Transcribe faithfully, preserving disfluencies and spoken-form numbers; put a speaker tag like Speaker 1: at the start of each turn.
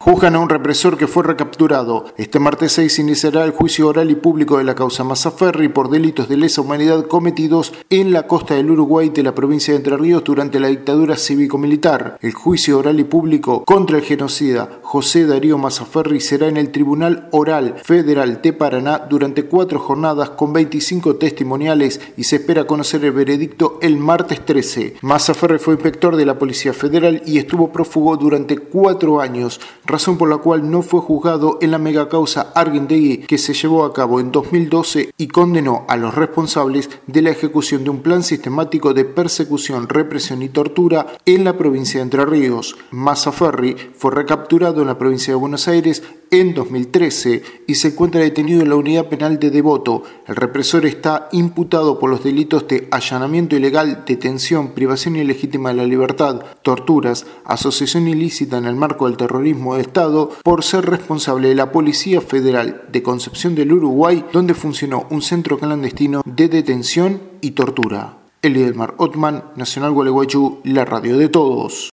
Speaker 1: Juzgan a un represor que fue recapturado. Este martes seis iniciará el juicio oral y público de la causa Mazzaferri por delitos de lesa humanidad cometidos en la costa del Uruguay de la provincia de Entre Ríos durante la dictadura cívico-militar. El juicio oral y público contra el genocida José Darío Mazzaferri será en el Tribunal Oral Federal de Paraná durante cuatro jornadas con veinticinco testimoniales y se espera conocer el veredicto el martes trece. Mazzaferri fue inspector de la Policía Federal y estuvo prófugo durante cuatro años, razón por la cual no fue juzgado en la megacausa Arguindegui que se llevó a cabo en dos mil doce y condenó a los responsables de la ejecución de un plan sistemático de persecución, represión y tortura en la provincia de Entre Ríos. Mazzaferri fue recapturado en la provincia de Buenos Aires en dos mil trece y se encuentra detenido en la unidad penal de Devoto. El represor está imputado por los delitos de allanamiento ilegal, detención, privación ilegítima de la libertad, torturas, asociación ilícita en el marco del terrorismo de Estado, por ser responsable de la Policía Federal de Concepción del Uruguay, donde funcionó un centro clandestino de detención y tortura. Elidelmar Ottman, Nacional Gualeguaychú, la radio de todos.